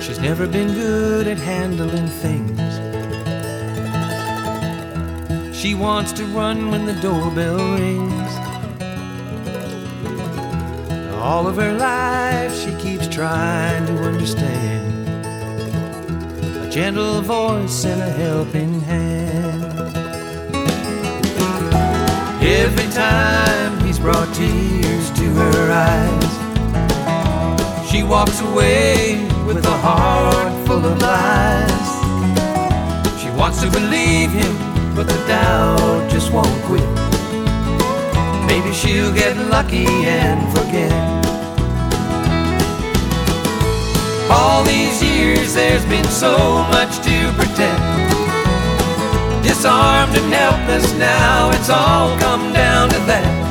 She's never been good at handling things. She wants to run when the doorbell rings. All of her life she keeps trying to understand. A gentle voice and a helping hand. Every time he's brought tears to her eyes, she walks away with a heart full of lies. She wants to believe him, but the doubt just won't quit. Maybe she'll get lucky and forget. All these years there's been so much to protect. Disarmed and helpless now, it's all come down to that.